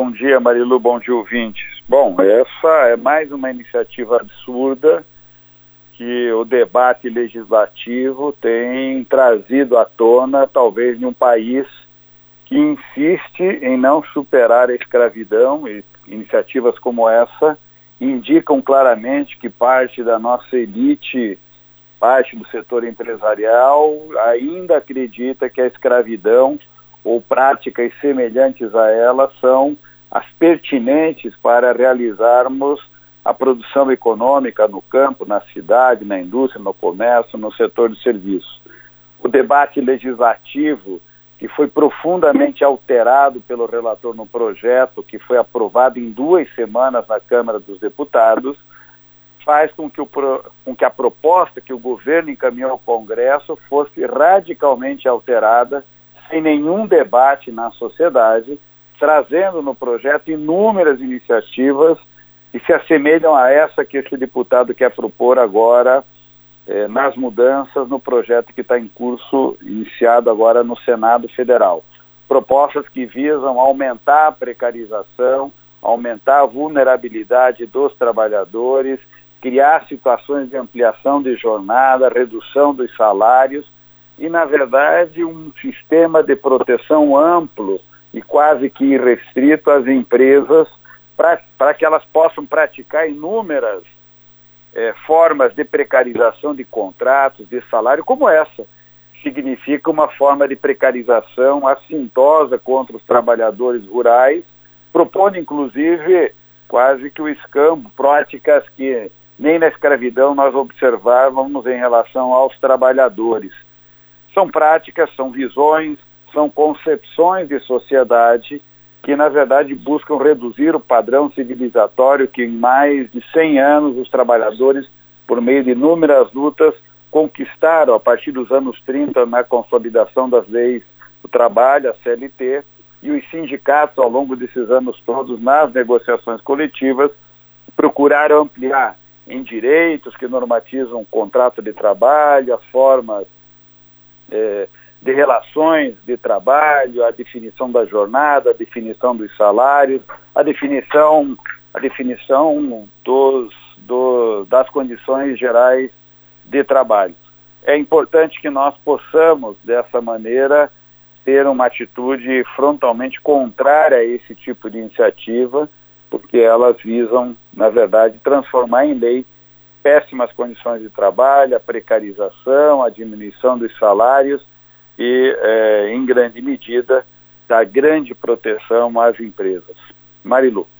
Bom dia, Marilu, bom dia, ouvintes. Bom, essa é mais uma iniciativa absurda que o debate legislativo tem trazido à tona, talvez, em um país que insiste em não superar a escravidão, e iniciativas como essa indicam claramente que parte da nossa elite, parte do setor empresarial, ainda acredita que a escravidão ou práticas semelhantes a ela são as pertinentes para realizarmos a produção econômica no campo, na cidade, na indústria, no comércio, no setor de serviços. O debate legislativo, que foi profundamente alterado pelo relator no projeto, que foi aprovado em 2 semanas na Câmara dos Deputados, faz com que a proposta que o governo encaminhou ao Congresso fosse radicalmente alterada, sem nenhum debate na sociedade, trazendo no projeto inúmeras iniciativas que se assemelham a essa que esse deputado quer propor agora nas mudanças no projeto que está em curso, iniciado agora no Senado Federal. Propostas que visam aumentar a precarização, aumentar a vulnerabilidade dos trabalhadores, criar situações de ampliação de jornada, redução dos salários e, na verdade, um sistema de proteção amplo e quase que irrestrito às empresas para que elas possam praticar inúmeras formas de precarização de contratos, de salário, como essa. Significa uma forma de precarização assintosa contra os trabalhadores rurais, propondo, inclusive, quase que o escambo, práticas que nem na escravidão nós observávamos em relação aos trabalhadores. São práticas, são visões, são concepções de sociedade que, na verdade, buscam reduzir o padrão civilizatório que, em mais de 100 anos, os trabalhadores, por meio de inúmeras lutas, conquistaram a partir dos anos 30 na consolidação das leis do trabalho, a CLT, e os sindicatos, ao longo desses anos todos, nas negociações coletivas, procuraram ampliar em direitos que normatizam o contrato de trabalho, as formas de relações de trabalho, a definição da jornada, a definição dos salários, a definição das condições gerais de trabalho. É importante que nós possamos, dessa maneira, ter uma atitude frontalmente contrária a esse tipo de iniciativa, porque elas visam, na verdade, transformar em lei péssimas condições de trabalho, a precarização, a diminuição dos salários e, em grande medida, da grande proteção às empresas. Marilu.